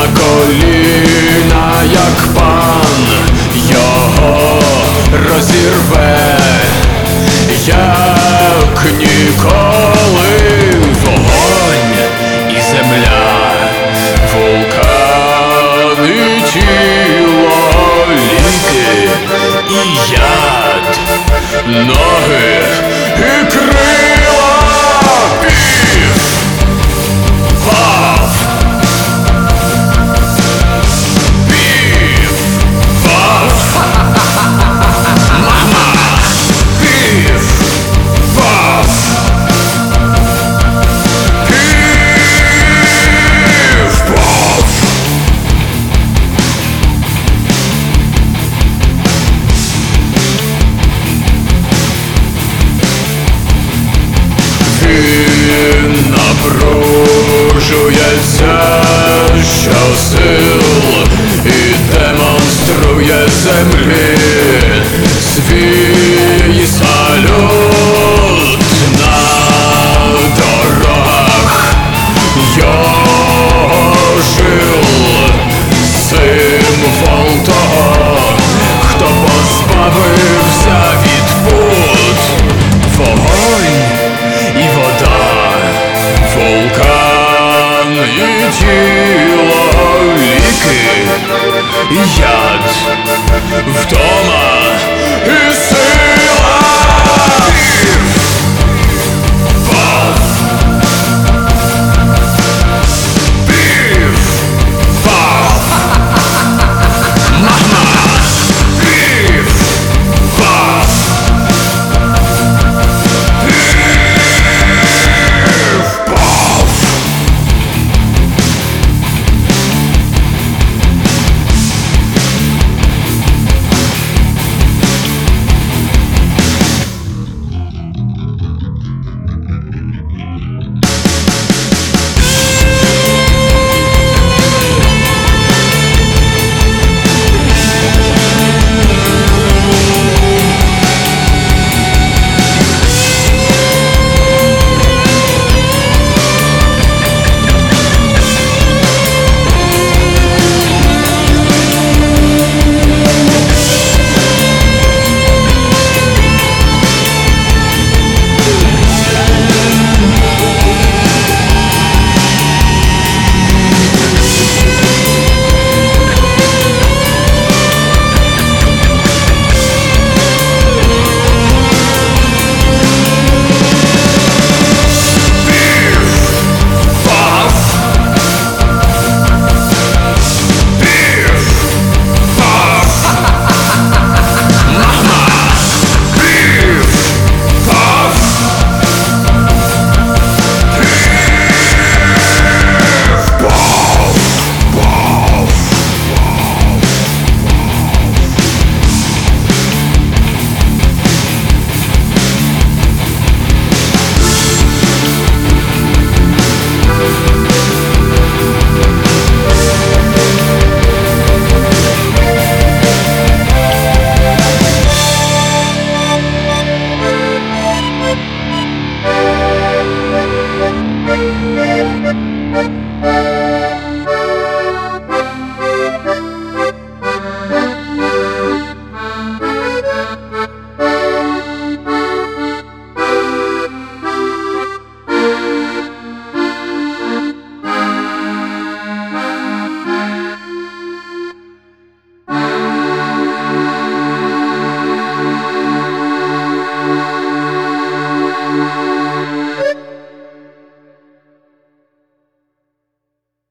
на коліна, як пан, його розірве, як ніколи. Вогонь і земля, вулкан і тіло, ліки і яд, ноги і крила. Пів, пав, пів, пав, мама, пів, пав, пів, пав. Він напружується щосил і демонструє землі свій салют на дорогах його жил, символ того, хто позбавився від пут. Вогонь і вода, вулкан і тіло, ліки і яд, вдома